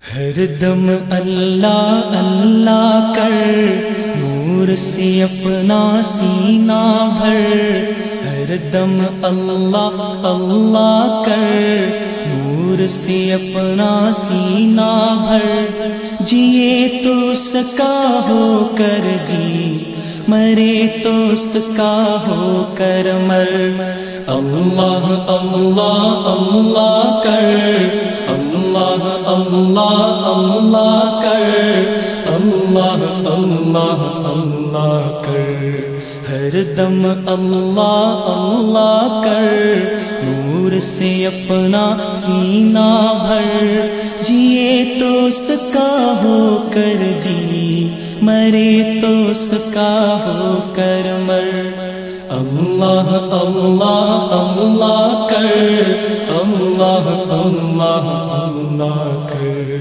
ہر دم اللہ اللہ کر، نور سے اپنا سینہ بھر، ہر دم اللہ اللہ کر، نور سے اپنا سینہ بھر، جیے تو سکا ہو کر جی، مرے تو سکا ہو کر مر، اللہ اللہ اللہ کر، اللہ اللہ اللہ کر، اللہ اللہ اللہ کر، ہر دم اللہ اللہ کر، نور سے اپنا سینہ بھر، جیے تو سکا ہو کر جی، مرے تو سکا ہو کر مر، اللہ اللہ اللہ کر، اللہ اللہ اللہ کر،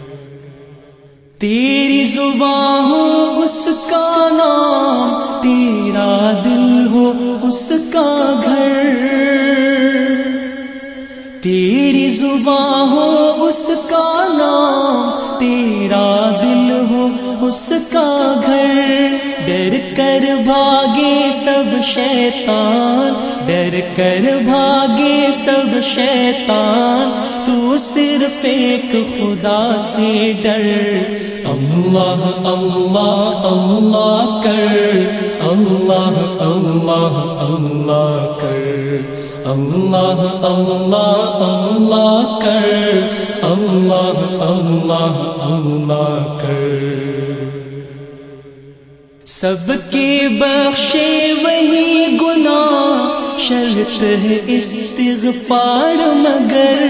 تیری زبان ہو اس کا نام، تیرا دل ہو اس کا گھر، تیری زبان ہو اس کا نام، تیرا دل ہو اس کا گھر، ڈر کر بھاگے سب شیطان، ڈر کر بھاگے سب شیطان، تو صرف ایک خدا سے ڈر، اللہ اللہ اللہ کر، اللہ اللہ اللہ کر، اللہ اللہ اللہ کر، اللہ اللہ اللہ کر، سب کے بخشے وہی گناہ، شرط ہے استغفار مگر،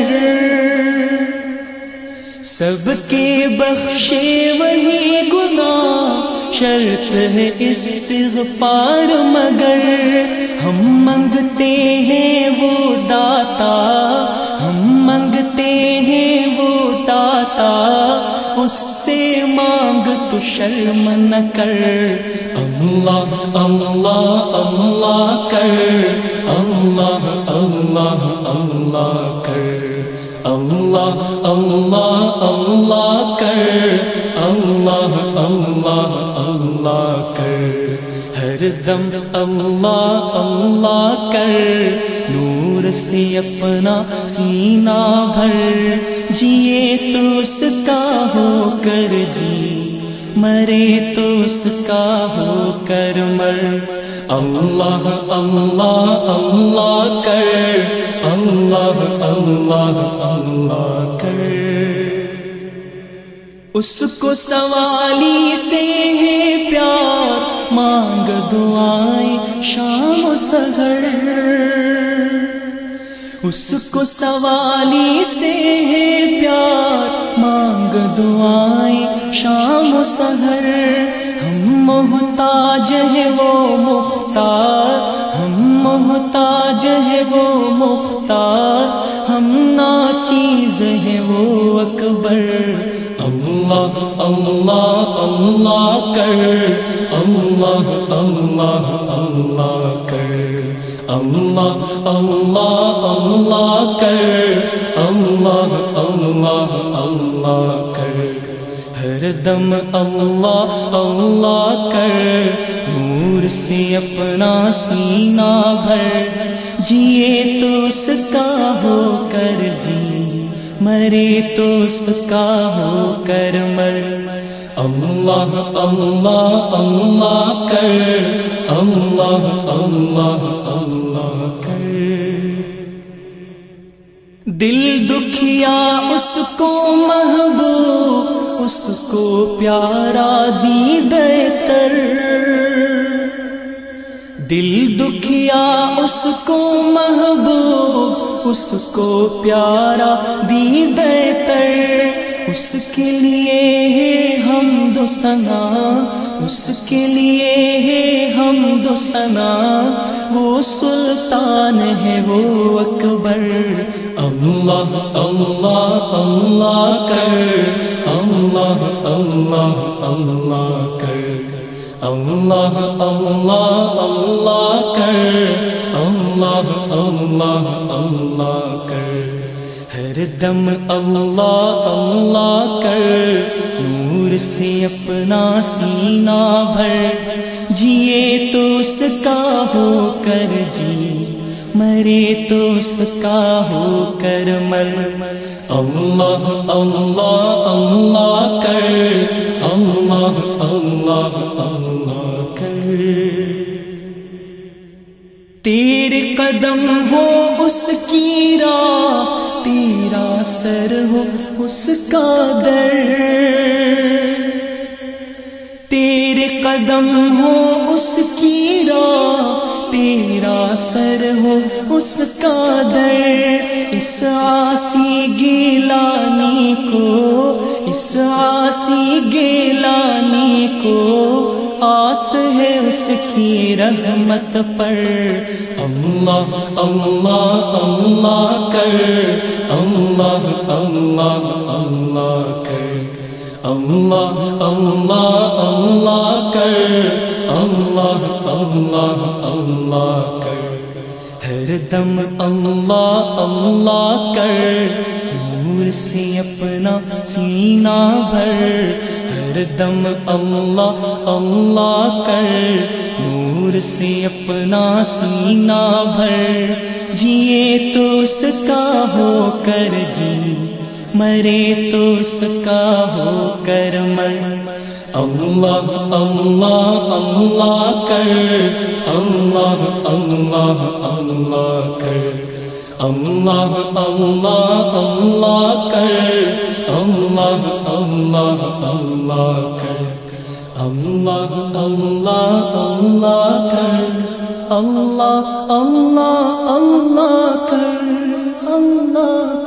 سب کے بخشے وہی گناہ، شرط ہے استغفار مگر، ہم منگتے ہیں وہ داتا، ہم منگتے ہیں وہ داتا، اس سے مانگ تو شرم نہ کر، اللہ اللہ اللہ کر، اللہ اللہ اللہ کر، اللہ اللہ اللہ کر، اللہ اللہ اللہ کر، ہر دم اللہ اللہ کر، نور سے اپنا سینہ بھر، جیے تو سکا ہو کر جی، مرے تو سکا ہو کر مر، اللہ اللہ اللہ کر، اللہ اللہ اللہ کر، اس کو سوالی سے ہے پیار، مانگ دعائیں شام و سحر، اس کو سوالی سے ہے پیار، مانگ دعائیں شام و سحر، ہم محتاج ہے وہ مختار، ہم محتاج ہے وہ مختار، ہم ناچیز ہے وہ اکبر، اللہ اللہ اللہ کر، اللہ اللہ اللہ کر، اللہ اللہ اللہ کر، اللہ اللہ اللہ کر، ہر دم اللہ اللہ کر، نور سے اپنا سینہ بھر، جیے تو سکا ہو کر جی، مرے تو سکا ہو کر مر، اللہ اللہ اللہ کر، اللہ اللہ اللہ کر، دل دکھیا اس کو محبوب، اس کو پیارا دید تر، دل دکھیا اس کو محبوب، اس کو پیارا دید تر، اس کے لیے ہے حمد و ثنا، اس کے لیے ہے حمد و ثنا، وہ سلطان ہے وہ اکبر، اللہ اللہ اللہ کر، اللہ اللہ اللہ کر، اللہ اللہ اللہ کر، اللہ اللہ اللہ کر، ہر دم اللہ اللہ سے اپنا سینہ بھر، جیے تو اس کا ہو کر جی، مرے تو اس کا ہو کر مر۔ اللہ اللہ اللہ کر، اللہ اللہ اللہ کر، تیرے قدم ہو اس کی راہ، تیرا سر ہو اس کا در، تیرے قدم ہو اس کی راہ، تیرا سر ہو اس کا در۔ اس عاصی گیلانی کو، اس عاصی گیلانی کو آس ہے اس کی رحمت پر۔ اللہ اللہ اللہ کر، اللہ اللہ اللہ کر، اللہ اللہ اللہ کر، اللہ اللہ اللہ کر، ہر دم اللہ اللہ کر، نور سے اپنا سینہ بھر، ہر دم اللہ اللہ کر، نور سے اپنا سینہ بھر، جیے تو اس کا ہو کر جی، مرے تو اس کا ہو کر مر۔ اللہ اللہ اللہ کر، اللہ اللہ اللہ کر، اللہ اللہ اللہ کر، اللہ اللہ اللہ کر، اللہ اللہ اللہ کر، اللہ اللہ اللہ کر، اللہ